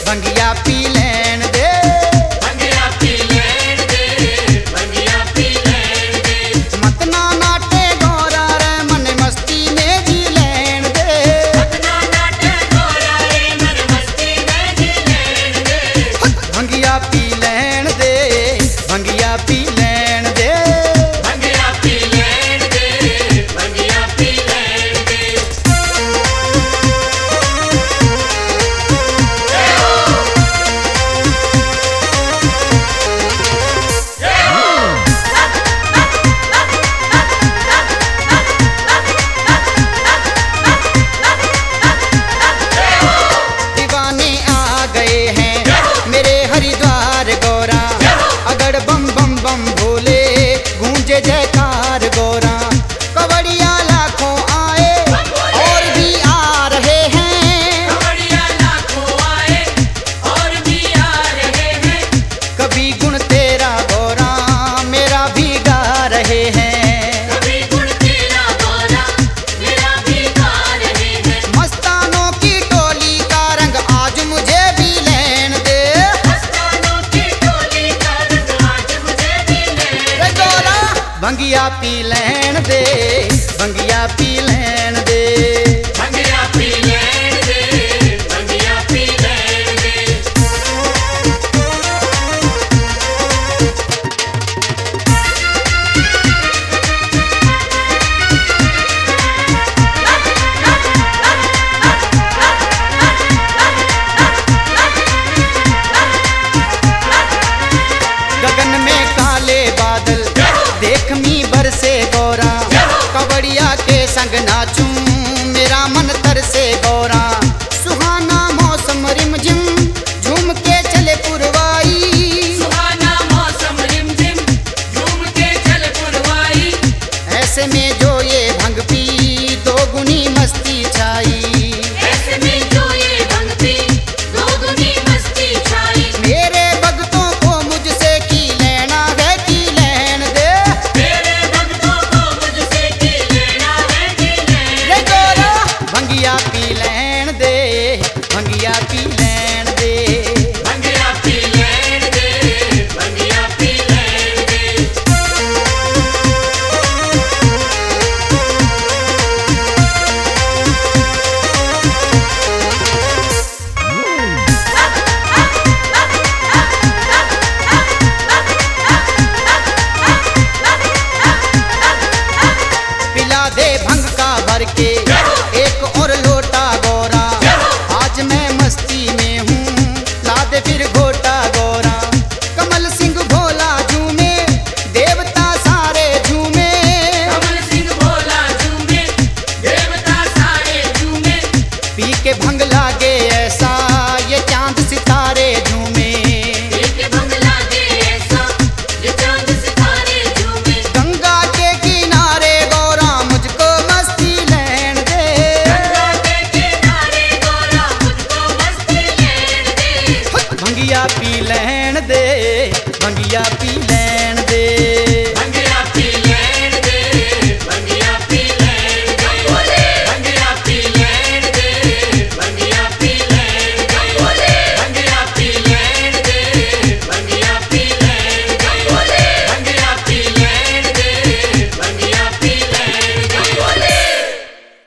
भंगिया पी लैन दे, भंगिया पी लैन दे, भंगिया पी लैन दे। मत ना नाटे गौरा रे मन मस्ती में जी लैन दे, मत ना नाटे गौरा रे मन मस्ती में जी लैन दे। भंगिया पी लैन दे, भंगिया पी लैन दे। भंगिया पी लैन दे, भंगिया पी लैन दे। जय हो, जय हो। दीवाने आ गए हैं मेरे हरिद्वार गौरा, अगड़ बम बम बम भोले गूंजे जयकार गौरा। कवड़िया लाखों आए और भी आ रहे हैं, कवड़िया लाखों आए और भी आ रहे हैं। कभी गुण तेरा गौरा मेरा भी गा रहे हैं। कभी गुण तेरा गौरा मेरा भी गा रहे हैं। मस्तानों की टोली का रंग आज मुझे भी लेन दे, मस्तानों की टोली का रंग आज मुझे भी लेन रे गौरा भंगिया पी लेन दे, भंगिया पी लेन दे। भंगिया पी लैन दे, भंगिया पी लैन दे। गगन में काले बादल देख मी बरसे गौरा, कवड़िया के संग नाचूं मेरा मन तरसे गौरा। सुहाना मौसम रिमझिम झूम के चले पुरवाई, सुहाना मौसम रिमझिम झूम के चल पुरवाई। ऐसे में जो ये भंग पी दो गुनी मस्ती छाई। ऐसे में जो ये भंग पी दोगुनी मस्ती छाई। मेरे भक्तों को मुझसे की लेना है की लेन दे, मेरे भक्तों को मुझसे की लेना है की लेना रे गौरा भंगिया पी लेन दे, भंगिया पी लेन दे। भंगिया पी लैन दे, भंगिया पी लैन दे। पिला दे भंग का भर के एक और लोटा गौरा, आज मैं मस्ती में हूँ ला दे फिर घोटा गौरा। कमल सिंह भोला झूमे देवता सारे झूमे, कमल सिंह भोला झूमे देवता सारे झूमे। पी के भंग लागे ऐसा ये चांद सितारे झूमे। एक भंग लागे ऐसा ये चांद सितारे झूमे। गंगा के किनारे गौरा मुझको मस्ती लेन दे, गंगा के किनारे गौरा मुझको मस्ती लैन दे। भंगिया पी लेन दे, भंगिया पी लेन